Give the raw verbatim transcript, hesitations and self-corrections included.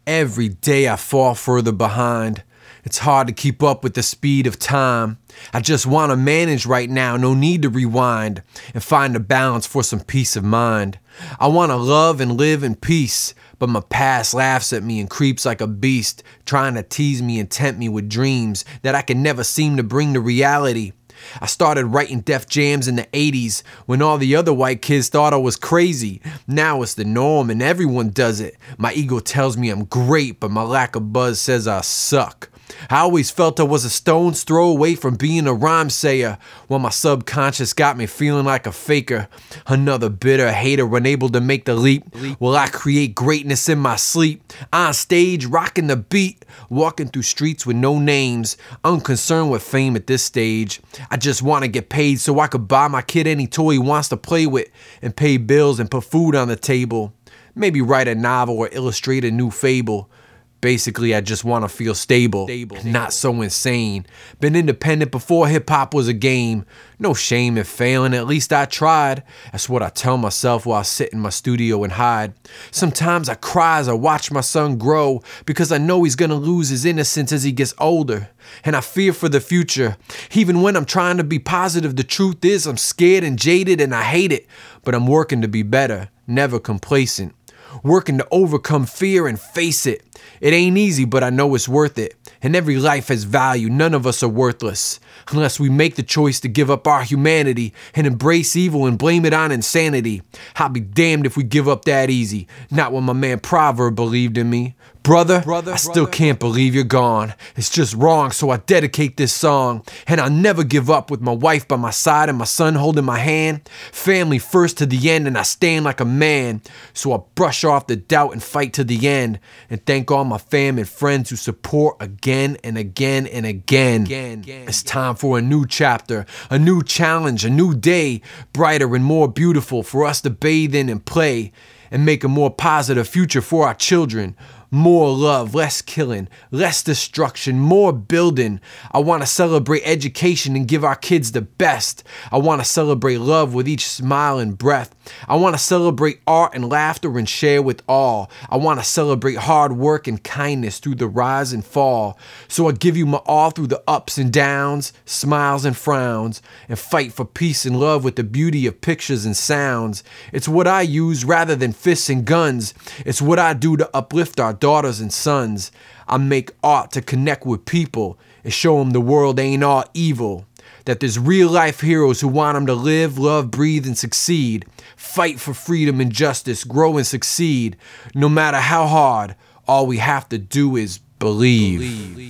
Every day I fall further behind. It's hard to keep up with the speed of time. I just want to manage right now, no need to rewind, and find a balance for some peace of mind. I want to love and live in peace, but my past laughs at me and creeps like a beast, trying to tease me and tempt me with dreams that I can never seem to bring to reality. I started writing Def Jams in the eighties when all the other white kids thought I was crazy. Now it's the norm and everyone does it. My ego tells me I'm great, but my lack of buzz says I suck. I always felt I was a stone's throw away from being a rhyme sayer, while my subconscious got me feeling like a faker. Another bitter hater unable to make the leap. Will I create greatness in my sleep? On stage, rocking the beat, walking through streets with no names, unconcerned with fame at this stage. I just want to get paid so I could buy my kid any toy he wants to play with, and pay bills and put food on the table. Maybe write a novel or illustrate a new fable. Basically, I just want to feel stable, stable, not so insane. Been independent before hip-hop was a game. No shame in failing, at least I tried. That's what I tell myself while I sit in my studio and hide. Sometimes I cry as I watch my son grow, because I know he's gonna lose his innocence as he gets older. And I fear for the future. Even when I'm trying to be positive, the truth is I'm scared and jaded and I hate it. But I'm working to be better, never complacent. Working to overcome fear and face it. It ain't easy, but I know it's worth it. And every life has value, none of us are worthless. Unless we make the choice to give up our humanity and embrace evil and blame it on insanity. I'll be damned if we give up that easy. Not when my man Proverb believed in me. Brother, brother I still brother. can't believe you're gone. It's just wrong, so I dedicate this song. And I'll never give up with my wife by my side and my son holding my hand. Family first to the end, and I stand like a man. So I brush off the doubt and fight to the end. And thank all my fam and friends who support again and again and again. again, again it's time for a new chapter, a new challenge, a new day. Brighter and more beautiful for us to bathe in and play. And make a more positive future for our children. More love, less killing, less destruction, more building. I want to celebrate education and give our kids the best. I want to celebrate love with each smile and breath. I want to celebrate art and laughter and share with all. I want to celebrate hard work and kindness through the rise and fall. So I give you my all through the ups and downs, smiles and frowns, and fight for peace and love with the beauty of pictures and sounds. It's what I use rather than fists and guns. It's what I do to uplift our daughters and sons. I make art to connect with people and show them the world ain't all evil. That there's real life heroes who want them to live, love, breathe, and succeed. Fight for freedom and justice, grow and succeed. No matter how hard, all we have to do is believe. believe.